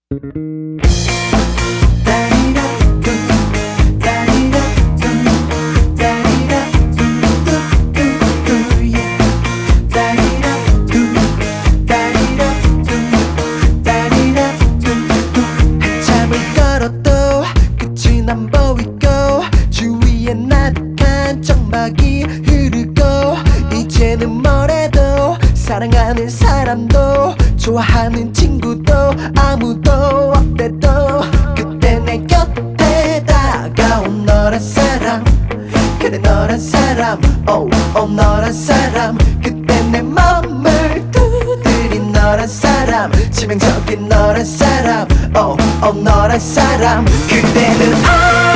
한참을 걸어도 끝이 안 보이고 주위에 나득한 적막이 흐르고 이제는 뭐래도 사랑하는 사람도 좋아하는 친구도 아무도 없대도 그때 내 곁에 다가온 너란 사람, 그래 너란 사람, 너란 사람. 그때 내 맘을 두드린 너란 사람, 치명적인 너란 사람, 너란 사람. 그때는